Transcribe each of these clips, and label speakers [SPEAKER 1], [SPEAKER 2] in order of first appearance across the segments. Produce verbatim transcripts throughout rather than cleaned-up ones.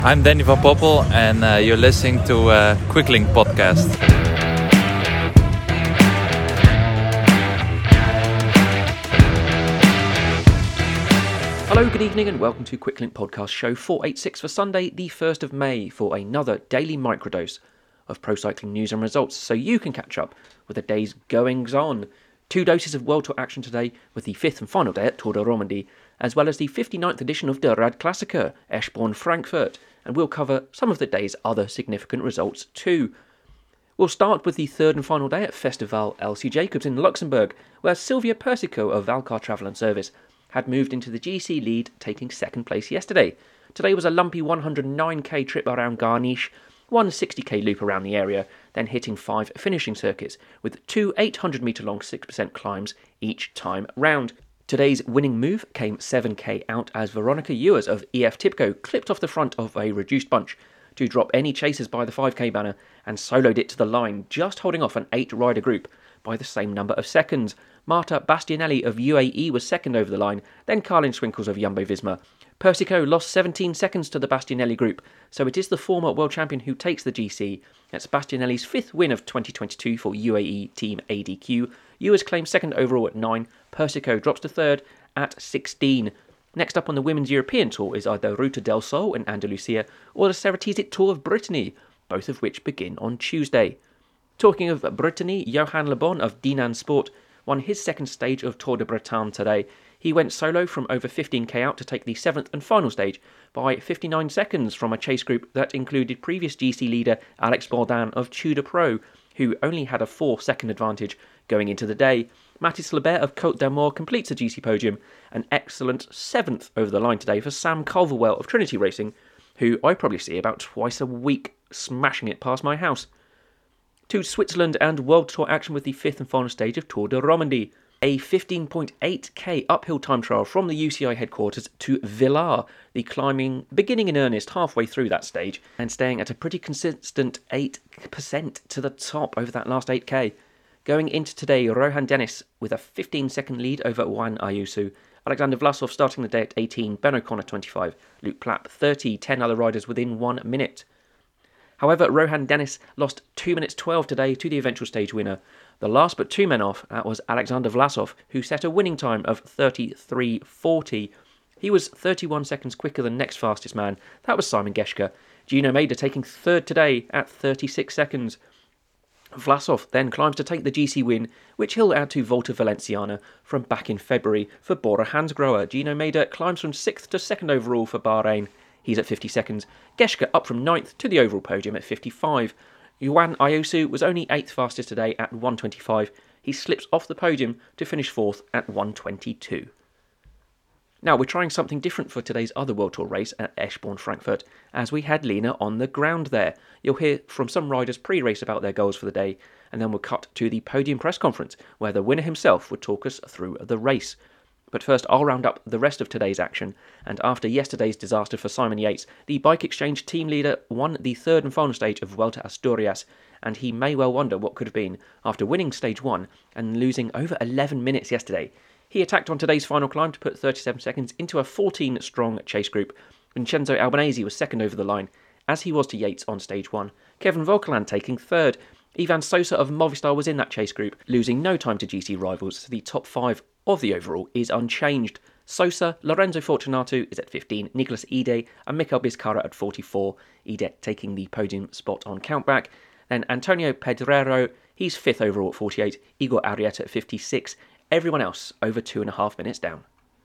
[SPEAKER 1] I'm Danny van Poppel, and uh, you're listening to uh, Quicklink Podcast.
[SPEAKER 2] Hello, good evening, and welcome to Quicklink Podcast Show four eighty-six for Sunday, the first of May, for another daily microdose of pro cycling news and results, so you can catch up with the day's goings-on. Two doses of World Tour action today, with the fifth and final day at Tour de Romandie, as well as the fifty-ninth edition of the Radklassiker, Eschborn-Frankfurt, and we'll cover some of the day's other significant results too. We'll start with the third and final day at Festival L C Jacobs in Luxembourg, where Silvia Persico of Valcar Travel and Service had moved into the G C lead, taking second place yesterday. Today was a lumpy one hundred nine k trip around Garniche, one sixty k loop around the area, then hitting five finishing circuits, with two eight hundred metre long six percent climbs each time round. Today's winning move came seven k out as Veronica Ewers of E F Tipco clipped off the front of a reduced bunch to drop any chasers by the five k banner and soloed it to the line, just holding off an eight-rider group by the same number of seconds. Marta Bastianelli of U A E was second over the line, then Carlin Swinkles of Jumbo-Visma. Persico lost seventeen seconds to the Bastianelli group, so it is the former world champion who takes the G C. That's Bastianelli's fifth win of twenty twenty-two for U A E Team A D Q. Ewers claims second overall at nine, Persico drops to third at sixteen. Next up on the Women's European Tour is either Ruta del Sol in Andalusia or the Ceratizit Tour of Brittany, both of which begin on Tuesday. Talking of Brittany, Johan Le Bon of Dinan Sport won his second stage of Tour de Bretagne today. He went solo from over fifteen k out to take the seventh and final stage by fifty-nine seconds from a chase group that included previous G C leader Alex Bourdin of Tudor Pro, who only had a four second advantage going into the day. Mathis Lebert of Côte d'Armor completes the G C podium, an excellent seventh over the line today for Sam Culverwell of Trinity Racing, who I probably see about twice a week smashing it past my house. To Switzerland and World Tour action with the fifth and final stage of Tour de Romandie. A fifteen point eight k uphill time trial from the U C I headquarters to Villars, the climbing beginning in earnest halfway through that stage and staying at a pretty consistent eight percent to the top over that last eight k. Going into today, Rohan Dennis with a fifteen second lead over Juan Ayuso, Alexander Vlasov starting the day at eighteen, Ben O'Connor twenty-five, Luke Plapp thirty, ten other riders within one minute. However, Rohan Dennis lost two minutes twelve today to the eventual stage winner. The last but two men off, that was Alexander Vlasov, who set a winning time of thirty-three forty. He was thirty-one seconds quicker than next fastest man, that was Simon Geschke. Gino Mader taking third today at thirty-six seconds. Vlasov then climbs to take the G C win, which he'll add to Volta Valenciana from back in February for Bora Hansgrohe. Gino Mader climbs from sixth to second overall for Bahrain. He's at fifty seconds. Geschke up from ninth to the overall podium at fifty-five. Juan Ayuso was only eighth fastest today at one twenty-five. He slips off the podium to finish fourth at one twenty-two. Now, we're trying something different for today's other World Tour race at Eschborn-Frankfurt, as we had Lena on the ground there. You'll hear from some riders pre-race about their goals for the day, and then we'll cut to the podium press conference, where the winner himself would talk us through the race. But first, I'll round up the rest of today's action, and after yesterday's disaster for Simon Yates, the Bike Exchange team leader won the third and final stage of Vuelta a Asturias, and he may well wonder what could have been after winning stage one and losing over eleven minutes yesterday. He attacked on today's final climb to put thirty-seven seconds into a fourteen-strong chase group. Vincenzo Albanese was second over the line, as he was to Yates on stage one. Kevin Volkeland taking third. Ivan Sosa of Movistar was in that chase group, losing no time to G C rivals, so the top five of the overall is unchanged. Sosa, Lorenzo Fortunato is at fifteen, Nicolas Ide and Mikel Bizkarra at forty-four, Ide taking the podium spot on countback. Then Antonio Pedrero, he's fifth overall at forty-eight, Igor Arrieta at fifty-six, everyone else over two and a half minutes down.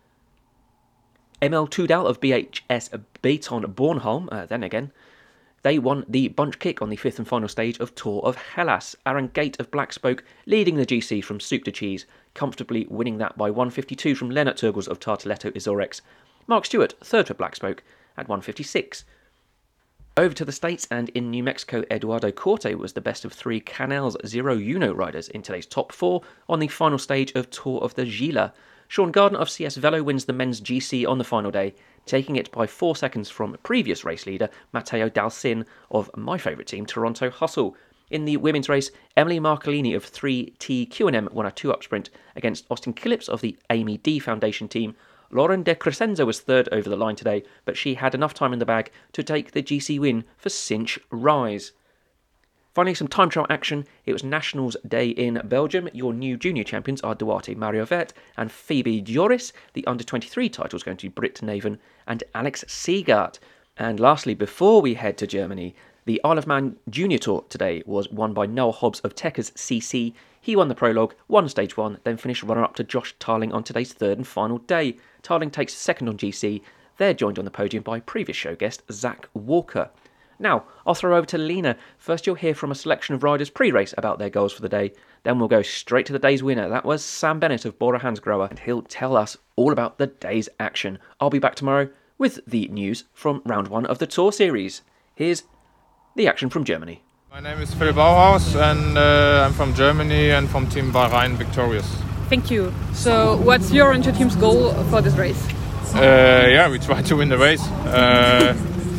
[SPEAKER 2] Emil Tudal of B H S Baton Bornholm, uh, then again, they won the bunch kick on the fifth and final stage of Tour of Hellas. Aaron Gate of Black Spoke leading the G C from soup to cheese, comfortably winning that by one fifty-two from Lennart Turgels of Tartaletto Izorex. Mark Stewart, third for Black Spoke, at one fifty-six. Over to the States, and in New Mexico, Eduardo Corte was the best of three Canals Zero Uno riders in today's top four on the final stage of Tour of the Gila. Sean Gardner of C S Velo wins the men's G C on the final day, taking it by four seconds from previous race leader Matteo Dalcin of my favourite team, Toronto Hustle. In the women's race, Emily Marcolini of three T Q and M won a two-up sprint against Austin Killips of the Amy D Foundation team, Lauren De Crescenzo was third over the line today, but she had enough time in the bag to take the G C win for Cinch Rise. Finally, some time trial action. It was Nationals Day in Belgium. Your new junior champions are Duarte Mariovet and Phoebe Joris. The under twenty-three title is going to be Britt Naven and Alex Seegart. And lastly, before we head to Germany, the Isle of Man Junior Tour today was won by Noah Hobbs of Techers C C. He won the prologue, won stage one, then finished runner-up to Josh Tarling on today's third and final day. Tarling takes second on G C. They're joined on the podium by previous show guest Zach Walker. Now, I'll throw over to Lena. First, you'll hear from a selection of riders pre-race about their goals for the day. Then we'll go straight to the day's winner. That was Sam Bennett of Bora Hansgrohe, and he'll tell us all about the day's action. I'll be back tomorrow with the news from round one of the Tour Series. Here's the action from Germany.
[SPEAKER 3] My name is Phil Bauhaus, and uh, I'm from Germany and from Team Bahrain Victorious.
[SPEAKER 4] Thank you. So, what's your and your team's goal for this race?
[SPEAKER 3] Uh, yeah, we try to win the race. Uh,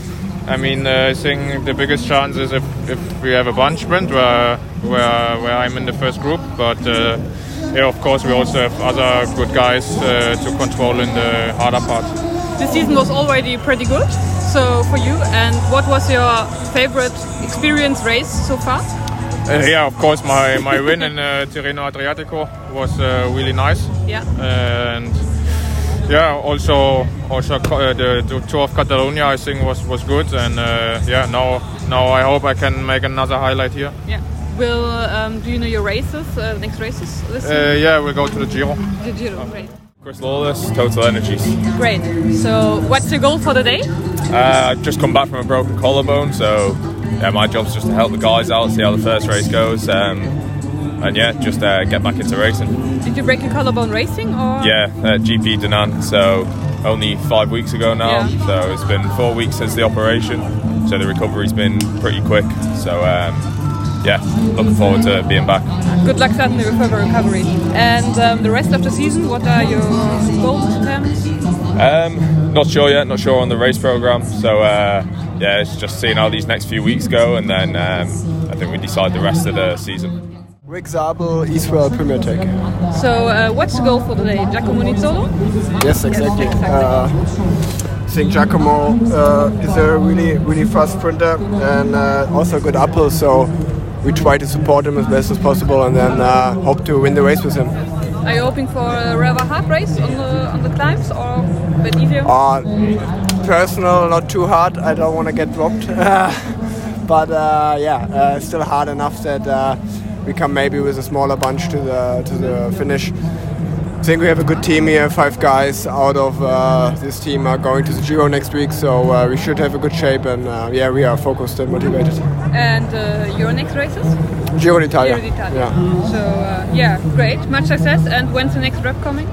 [SPEAKER 3] I mean, uh, I think the biggest chance is if, if we have a bunch sprint where, where where I'm in the first group. But uh, yeah, of course, we also have other good guys uh, to control in the harder part.
[SPEAKER 4] The season was already pretty good. So for you, and what was your favorite experience race so far?
[SPEAKER 3] Uh, yeah, of course, my, my win in uh, Tirreno Adriatico was uh, really nice.
[SPEAKER 4] Yeah.
[SPEAKER 3] And yeah, also also uh, the, the Tour of Catalonia I think was, was good, and uh, yeah, now now I hope I can make another highlight here.
[SPEAKER 4] Yeah. Will um, do you know your races, uh, next races this
[SPEAKER 3] uh,
[SPEAKER 4] year?
[SPEAKER 3] Yeah, we'll go to the Giro.
[SPEAKER 4] The Giro, great.
[SPEAKER 5] Chris Lawless, Total Energies.
[SPEAKER 4] Great. So, what's your goal for the day?
[SPEAKER 5] Uh, I've just come back from a broken collarbone, so yeah, my job's just to help the guys out, see how the first race goes, um, and yeah, just uh, get back into racing.
[SPEAKER 4] Did you break your collarbone racing, or?
[SPEAKER 5] Yeah, uh, G P Danan, so only five weeks ago now,
[SPEAKER 4] yeah.
[SPEAKER 5] So it's been four weeks since the operation, so the recovery's been pretty quick, so um, yeah, looking forward to being back.
[SPEAKER 4] Good luck starting the recovery. And um, the rest of the season, what are your goals, attempts?
[SPEAKER 5] Um, not sure yet, not sure on the race programme, so uh, yeah, it's just seeing how these next few weeks go, and then um, I think we decide the rest of the season.
[SPEAKER 6] Rick Zabel, Israel Premier Tech.
[SPEAKER 4] So, uh, what's the goal for the day? Giacomo Nizzolo?
[SPEAKER 6] Yes, exactly.
[SPEAKER 4] exactly.
[SPEAKER 6] Uh, I think Giacomo uh, is a really, really fast sprinter and uh, also a good uphill, so we try to support him as best as possible, and then uh, hope to win the race with him.
[SPEAKER 4] Are you hoping for a rather hard race on the on the climbs, or a bit easier?
[SPEAKER 6] Uh, personal, not too hard. I don't want to get dropped, but uh, yeah, uh, still hard enough that uh, we come maybe with a smaller bunch to the to the finish. I think we have a good team here. Five guys out of uh, this team are going to the Giro next week, so uh, we should have a good shape, and uh, yeah, we are focused and motivated.
[SPEAKER 4] And uh, your next races?
[SPEAKER 6] Giro d'Italia.
[SPEAKER 4] Giro d'Italia.
[SPEAKER 6] Yeah.
[SPEAKER 4] So uh, yeah, great, much success. And when's the next rep coming?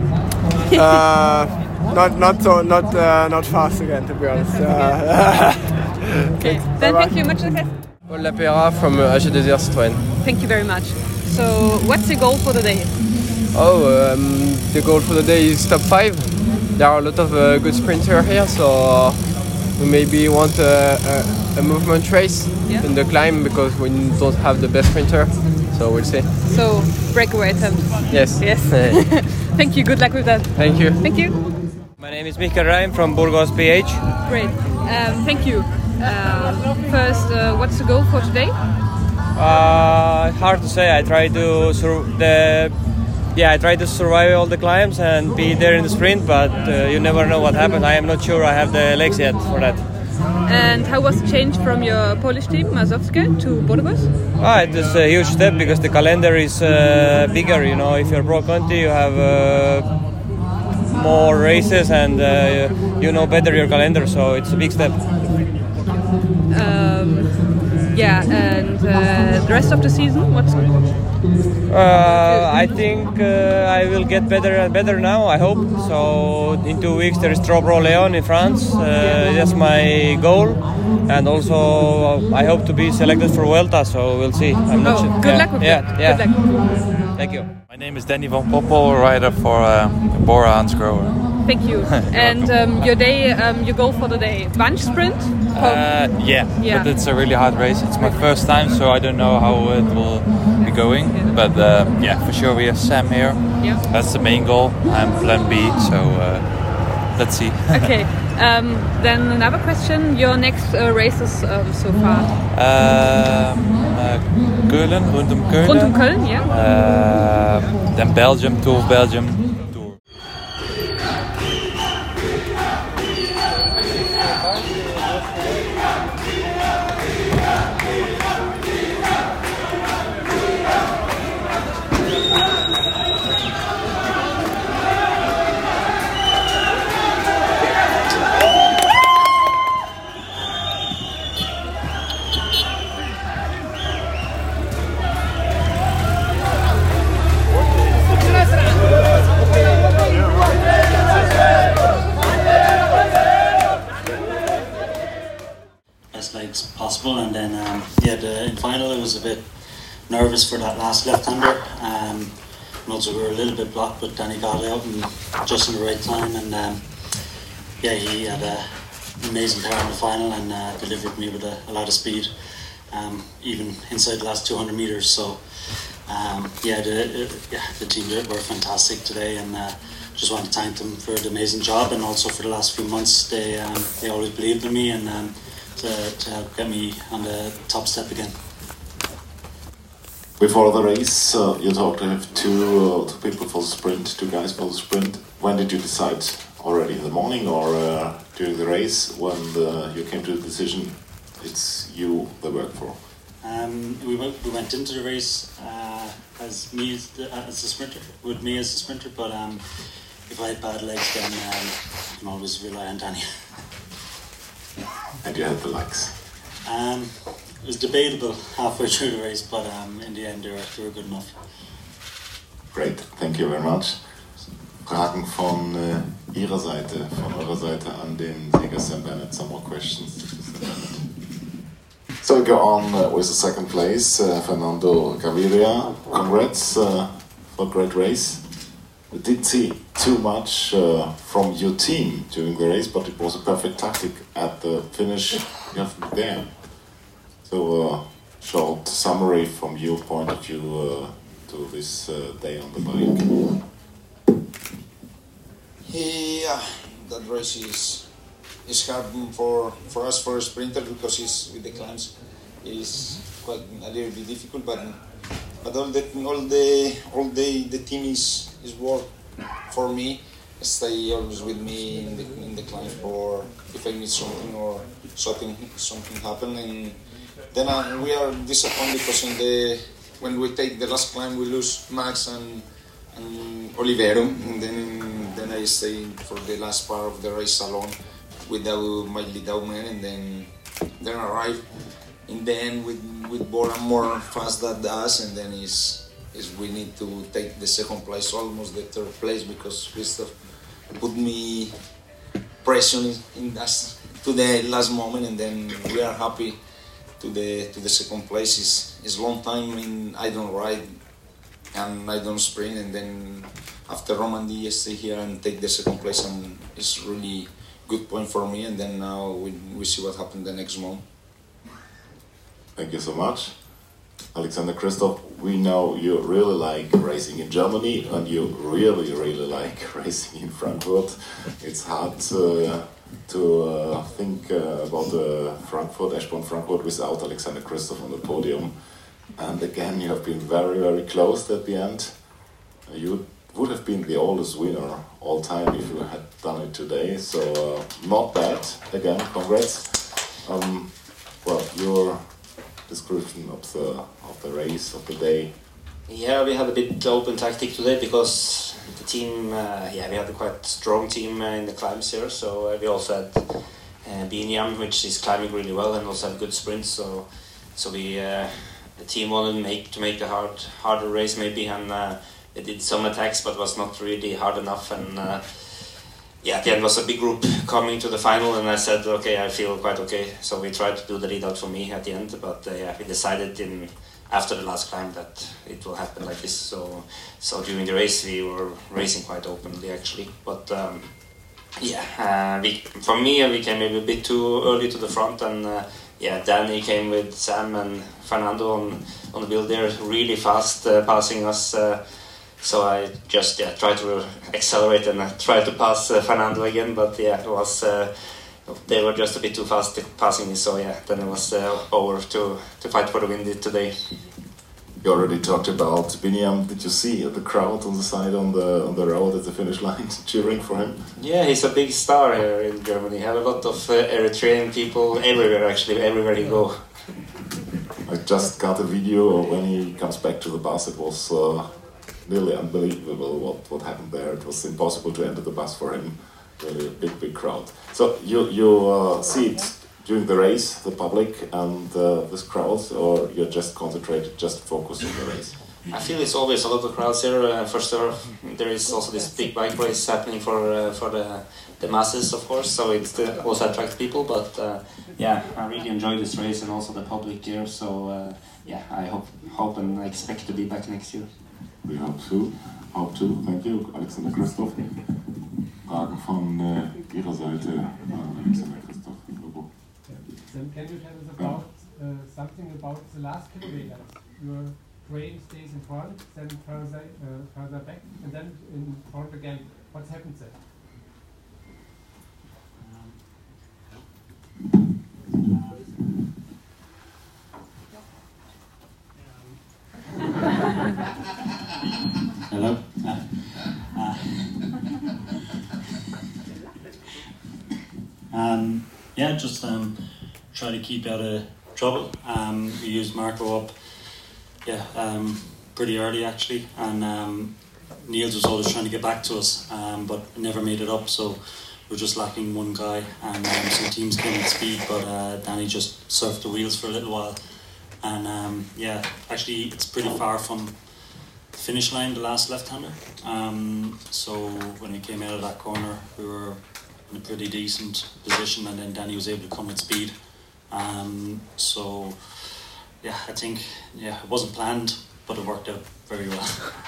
[SPEAKER 6] uh, not not so not uh, not fast again, to be honest. Uh,
[SPEAKER 4] okay. Then thank you, much success.
[SPEAKER 7] Paul Lapera from uh, A G Desert Citroën.
[SPEAKER 4] Thank you very much. So what's the goal for the day?
[SPEAKER 7] Oh, um, the goal for the day is top five. There are a lot of uh, good sprinters here, so we maybe want a, a, a movement race
[SPEAKER 4] yeah.
[SPEAKER 7] in the climb, because we don't have the best sprinter, so we'll see.
[SPEAKER 4] So breakaway attempt.
[SPEAKER 7] Yes.
[SPEAKER 4] Yes. Thank you. Good luck with that.
[SPEAKER 7] Thank you.
[SPEAKER 4] Thank you.
[SPEAKER 8] My name is Michael Reim from Burgos P H.
[SPEAKER 4] Great. Um, thank you. Uh, first, uh, what's the goal for today?
[SPEAKER 8] Uh, hard to say. I try to sur- the yeah I try to survive all the climbs and be there in the sprint, but uh, you never know what happens. I am not sure I have the legs yet for that.
[SPEAKER 4] And how was the change from your Polish team, Mazowskie, to Burgos?
[SPEAKER 8] Ah, it is a huge step because the calendar is uh, bigger. You know, if you're Pro Conti, you have uh, more races, and uh, you know better your calendar, so it's a big step.
[SPEAKER 4] Um, yeah, and uh, the rest of the season, what's?
[SPEAKER 8] Uh, I think uh, I will get better and better now, I hope. So in two weeks there is Trobro Leon in France. Uh, that's my goal, and also I hope to be selected for Vuelta. So we'll see. I'm not
[SPEAKER 4] oh,
[SPEAKER 8] sure.
[SPEAKER 4] Good
[SPEAKER 8] yeah,
[SPEAKER 4] luck with
[SPEAKER 8] yeah,
[SPEAKER 4] that.
[SPEAKER 8] Yeah.
[SPEAKER 4] Good luck.
[SPEAKER 8] Thank you.
[SPEAKER 1] My name is Danny van Poppel, rider for uh, Bora Hansgrohe.
[SPEAKER 4] Thank you. And um, your day, um, your goal for the day, bunch sprint?
[SPEAKER 1] Uh, yeah,
[SPEAKER 4] yeah,
[SPEAKER 1] but it's a really hard race. It's my first time, so I don't know how it will we're going. Yeah. But uh, yeah, for sure we have Sam here.
[SPEAKER 4] Yeah.
[SPEAKER 1] That's the main goal. I'm plan B, so uh, let's see.
[SPEAKER 4] Okay. Um, then another question. Your next uh, races um, so far?
[SPEAKER 1] Um, uh, Keulen, rondom Keulen.
[SPEAKER 4] Rondom Keulen, yeah.
[SPEAKER 1] Uh, then Belgium, Tour of Belgium.
[SPEAKER 9] Possible, and then um, yeah, the, in final I was a bit nervous for that last left-hander, um, and also we were a little bit blocked, but then he got out and just in the right time, and um, yeah, he had a, an amazing car in the final and uh, delivered me with a, a lot of speed, um, even inside the last two hundred meters. So um, yeah, the, yeah, the team were fantastic today, and uh, just want to thank them for the amazing job, and also for the last few months they um, they always believed in me, and um, To, to help get me on the top step again.
[SPEAKER 10] Before the race, uh, you talked to have two, uh, two people for the sprint, two guys for the sprint. When did you decide? Already in the morning or uh, during the race when the, you came to the decision it's you they work for?
[SPEAKER 9] Um, we, went, we went into the race uh, as me as, the, as a sprinter, with me as a sprinter, but um, if I had bad legs then um, I can always rely on Danny.
[SPEAKER 10] And you had the legs?
[SPEAKER 9] Um, it was debatable halfway through the race, but um, in the end they were, they were good enough.
[SPEAKER 10] Great, thank you very much. Fragen von uh, Ihrer Seite, von eurer Seite an den Sieger Sam Bennett. Some more questions? So we go on uh, with the second place, uh, Fernando Gaviria. Congrats uh, for a great race. We didn't see too much uh, from your team during the race, but it was a perfect tactic at the finish. You have to be there. So, uh, short summary from your point of view uh, to this uh, day on the bike.
[SPEAKER 11] Yeah, that race is is hard for for us for a sprinter because it's with the climbs is quite a little bit difficult, but but all the all the all the the team is. is work for me. Stay always with me in the in the climb for if I miss something or something something happen, and then uh, we are disappointed because in the when we take the last climb we lose Max and and Olivero, and then then I stay for the last part of the race alone without my lead out man, and then then arrive in the end with with Bora more fast than us, and then is. is we need to take the second place, almost the third place, because Christoph put me pressure in us to the last moment, and then we are happy to the to the second place. Is is long time in I don't ride and I don't sprint, and then after Romandie I stay here and take the second place, and it's really good point for me. And then now we we see what happened the next month.
[SPEAKER 10] Thank you so much. Alexander Kristoff, we know you really like racing in Germany and you really, really like racing in Frankfurt. It's hard uh, to uh, think uh, about uh, Frankfurt, Eschborn Frankfurt without Alexander Kristoff on the podium. And again, you have been very, very close at the end. You would have been the oldest winner all time if you had done it today. So uh, not bad. Again, congrats. Um, well, you're description of the of the race of the day.
[SPEAKER 12] Yeah, we had a bit open tactic today because the team, uh, yeah, we had a quite strong team uh, in the climbs here. So uh, we also had uh, Biniam, which is climbing really well, and also had good sprints. So so we uh, the team wanted to make to make a hard harder race maybe, and uh, they did some attacks, but was not really hard enough. And uh, yeah, at the end was a big group coming to the final, and I said, okay, I feel quite okay. So we tried to do the lead out for me at the end, but uh, yeah, we decided in after the last climb that it will happen like this. So so during the race we were racing quite openly actually, but um, yeah, uh, we, for me we came maybe a bit too early to the front, and uh, yeah, Danny came with Sam and Fernando on on the build there, really fast uh, passing us. Uh, so I just yeah tried to accelerate and uh, tried to pass uh, Fernando again, but yeah, it was uh, they were just a bit too fast passing me. So yeah, then it was uh, over to to fight for the win today.
[SPEAKER 10] You already talked about Biniam. Did you see the crowd on the side on the on the road at the finish line cheering for him?
[SPEAKER 12] Yeah, he's a big star here in Germany. Have a lot of uh, Eritrean people everywhere, actually, everywhere you go.
[SPEAKER 10] I just got a video when he comes back to the bus. It was uh, nearly unbelievable what, what happened there. It was impossible to enter the bus for him. Really a big, big crowd. So you you uh, see it during the race, the public and uh, this crowd, or you're just concentrated, just focused on the race?
[SPEAKER 12] I feel it's always a lot of crowds here. Uh, for sure, there is also this big bike race happening for uh, for the the masses, of course. So it uh, also attracts people. But uh, yeah, I really enjoy this race and also the public here. So uh, yeah, I hope hope and I expect to be back next year.
[SPEAKER 10] We hope to. Hope to. Thank you, Alexander Christoph. Fragen von äh, Ihrer Seite, äh, Alexander Christoph.
[SPEAKER 13] Then can you tell us about uh, something about the last kilometers? Your train stays in front, then further uh, further back, and then in front again. What's happened there?
[SPEAKER 9] Hello. Uh, uh, um, yeah, just um, try to keep out of trouble. Um, we used Marco up, yeah, um, pretty early actually, and um, Niels was always trying to get back to us, um, but never made it up. So we're just lacking one guy, and um, some teams came at speed, but uh, Danny just surfed the wheels for a little while, and um, yeah, actually it's pretty far from the finish line, the last left-hander. Um, so when we came out of that corner, we were in a pretty decent position, and then Danny was able to come with speed. Um, so yeah, I think yeah it wasn't planned, but it worked out very well.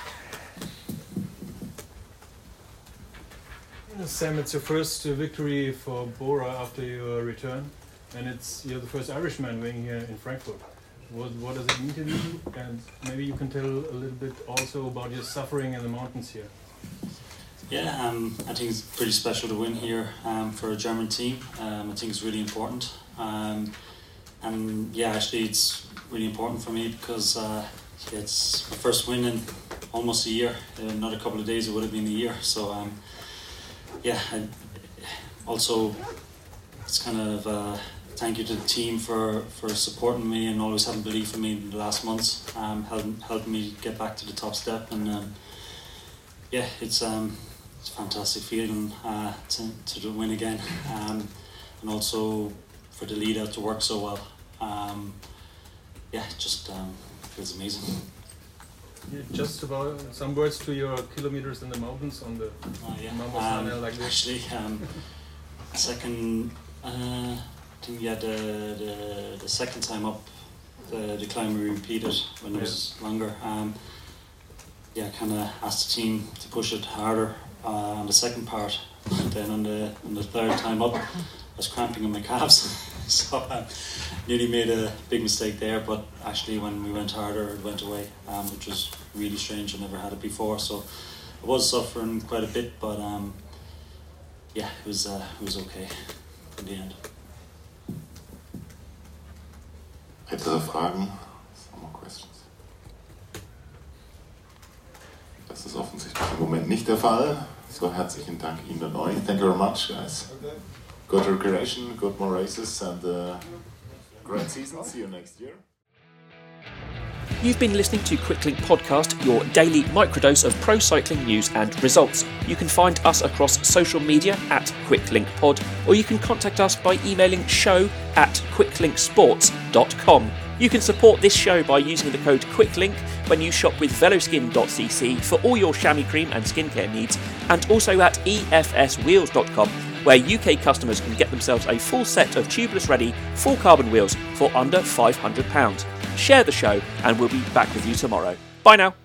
[SPEAKER 14] Sam, it's your first uh, victory for Bora after your return, and it's you're the first Irishman winning here in Frankfurt. What what does it mean to you? And maybe you can tell a little bit also about your suffering in the mountains here.
[SPEAKER 9] Yeah, um, I think it's pretty special to win here um, for a German team. Um, I think it's really important. Um, and yeah, actually it's really important for me because uh, it's my first win in almost a year. Uh, another couple of days it would have been a year. So um, yeah, I, also it's kind of uh, thank you to the team for, for supporting me and always having belief in me in the last months, um, helping, helping me get back to the top step. And um, yeah, it's um, it's a fantastic feeling uh, to, to win again, um, and also for the lead out to work so well. Um, yeah, it just um, feels amazing.
[SPEAKER 14] Yeah, just about some words to your kilometers in the mountains on the
[SPEAKER 9] uh, yeah.
[SPEAKER 14] Mammoth
[SPEAKER 9] um,
[SPEAKER 14] like this.
[SPEAKER 9] Actually, um, second, uh, I think yeah, the, the the second time up, the, the climb we repeated when it was yeah. longer. Um, yeah, kind of asked the team to push it harder uh, on the second part. And then on the on the third time up, I was cramping in my calves, so I uh, nearly made a big mistake there. But actually, when we went harder, it went away, um, which was really strange. I never had it before, so I was suffering quite a bit. But um, yeah, it was uh, it was okay in the end.
[SPEAKER 10] Weitere Fragen? Some more questions? Das ist offensichtlich im Moment nicht der Fall. So, herzlichen Dank Ihnen und euch. Thank you very much, guys. Good recreation, good more races, and uh, great season. See you next year.
[SPEAKER 2] You've been listening to Quicklink Podcast, your daily microdose of pro cycling news and results. You can find us across social media at QuicklinkPod, or you can contact us by emailing show at quicklinksports dot com. You can support this show by using the code QUICKLINK when you shop with veloskin dot c c for all your chamois cream and skincare needs, and also at e f s wheels dot com, where U K customers can get themselves a full set of tubeless ready full carbon wheels for under five hundred pounds. Share the show and we'll be back with you tomorrow. Bye now.